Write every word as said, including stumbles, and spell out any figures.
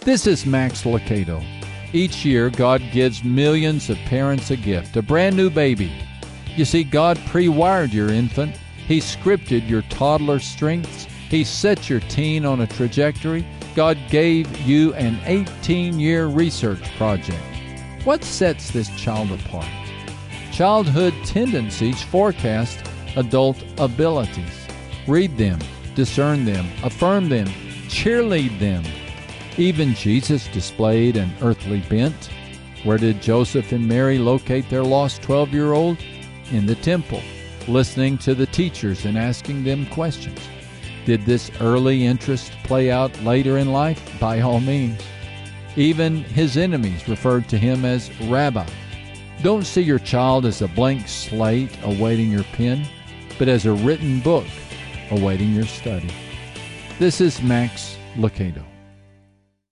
This is Max Lucado. Each year, God gives millions of parents a gift, a brand new baby. You see, God pre-wired your infant. He scripted your toddler's strengths. He set your teen on a trajectory. God gave you an eighteen-year research project. What sets this child apart? Childhood tendencies forecast adult abilities. Read them, discern them, affirm them, cheerlead them. Even Jesus displayed an earthly bent. Where did Joseph and Mary locate their lost twelve-year-old? In the temple, listening to the teachers and asking them questions. Did this early interest play out later in life? By all means. Even his enemies referred to him as Rabbi. Don't see your child as a blank slate awaiting your pen, but as a written book awaiting your study. This is Max Lucado.